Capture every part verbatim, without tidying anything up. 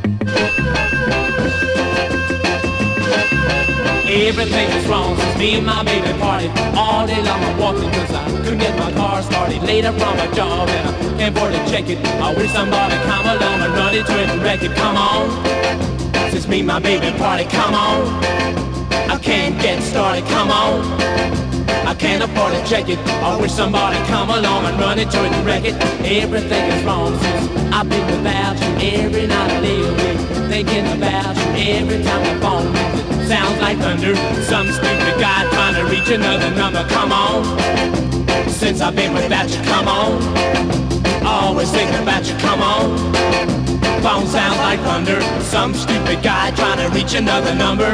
Everything is wrong since me and my baby party. All day long I'm walking cause I couldn't get my car started. Later from a job and I can't afford to check it. I wish somebody come along and run into it and wreck it. Come on, since me and my baby party, come on. I can't get started, come on. I can't afford to check it. I wish somebody come along and run into it and wreck it. Everything is wrong since I've been without you. Every night I lay awake thinking about you. Every time the phone rings it sounds like thunder. Some stupid guy trying to reach another number. Come on, since I've been without you, come on. Always thinking about you, come on. Phone sounds like thunder. Some stupid guy trying to reach another number.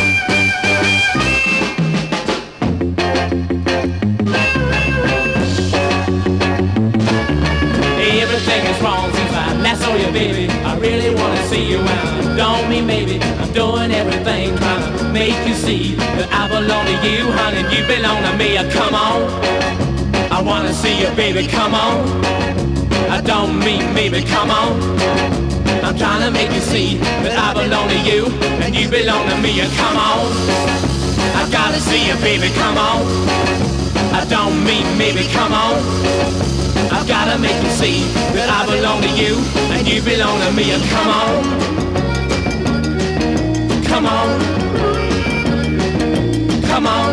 Everything is wrong since I last saw you, baby. I really wanna see you and I don't mean maybe. I'm doing everything trying to make you see that I belong to you, honey, you belong to me. Come on, I wanna see you, baby, come on. I don't mean maybe, come on. I'm trying to make you see that I belong to you and you belong to me. Come on, I gotta see you, baby, come on. I don't mean maybe, come on. I've gotta make you see that I belong to you and you belong to me. Come on, come on, come on.